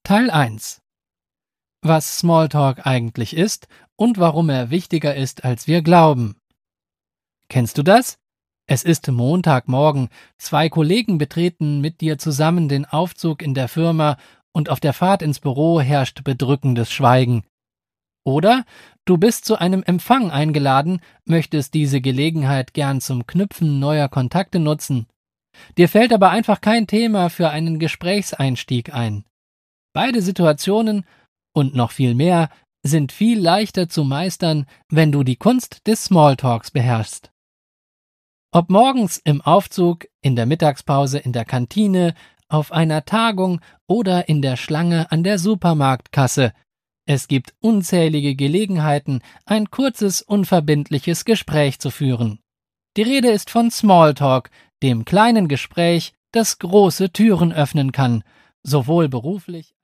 Teil 1: Was Smalltalk eigentlich ist und warum er wichtiger ist, als wir glauben. Kennst du das? Es ist Montagmorgen, zwei Kollegen betreten mit dir zusammen den Aufzug in der Firma und auf der Fahrt ins Büro herrscht bedrückendes Schweigen. Oder du bist zu einem Empfang eingeladen, möchtest diese Gelegenheit gern zum Knüpfen neuer Kontakte nutzen. Dir fällt aber einfach kein Thema für einen Gesprächseinstieg ein. Beide Situationen und noch viel mehr sind viel leichter zu meistern, wenn du die Kunst des Smalltalks beherrschst. Ob morgens im Aufzug, in der Mittagspause in der Kantine, auf einer Tagung oder in der Schlange an der Supermarktkasse, es gibt unzählige Gelegenheiten, ein kurzes, unverbindliches Gespräch zu führen. Die Rede ist von Smalltalk, dem kleinen Gespräch, das große Türen öffnen kann, sowohl beruflich